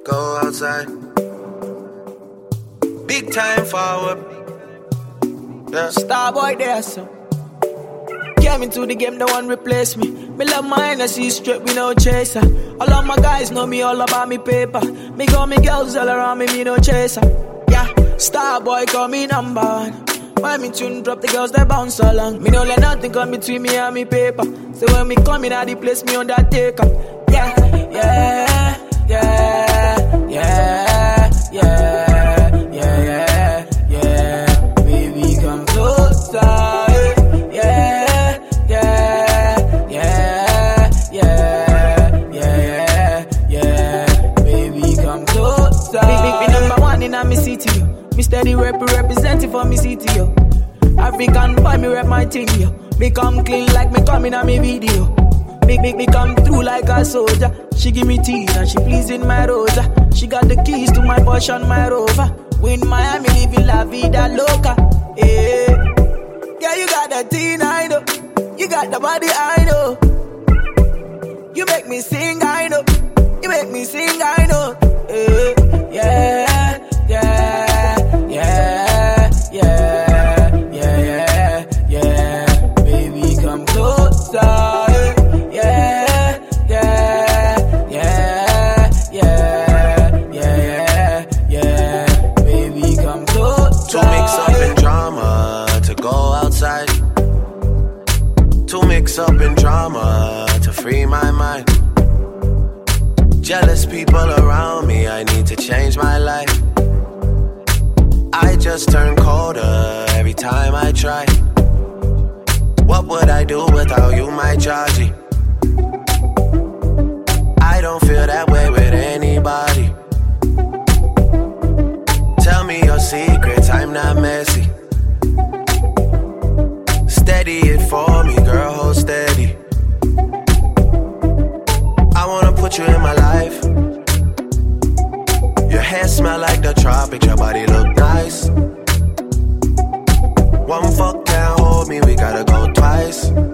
go outside. Big time forward. Yeah. Starboy there, so. Came into the game, no one replace me. Me love my energy straight, we no chaser. All of my guys know me all about me paper. Me got me girls all around me, me no chaser. Yeah, Starboy call me number one. When me tune drop, the girls they bounce along. Me no let nothing come between me and me paper. So when me come in at the place, me undertaker. Yeah, yeah, yeah, yeah, yeah, yeah, yeah. Baby, come closer. Me city, yo. Me steady representing for me city, yo. African boy, me rep my thing, yo. Me come clean like me coming on me video. Me come through like a soldier. She give me tea and she pleasing my rosa. She got the keys to my Porsche and my Rover. We in Miami living la vida loca. Yeah, yeah, you got the teen, I know. You got the body, I know. You make me sing, I know. You make me sing, I know. Yeah. Yeah, yeah, yeah, yeah, yeah, baby, come closer. Yeah, yeah, yeah, yeah, yeah, yeah, baby, come closer. To mix up in drama, to go outside. To mix up in drama, to free my mind. Jealous people around me, I need to change my life. I just turn colder every time I try. What would I do without you, my Georgie? I don't feel that way with anybody. Tell me your secrets, I'm not messy. Steady it for me, girl, hold steady. I wanna put you in my life. Your hair smell like the tropics, your body look nice. One fuck can't hold me, we gotta go twice.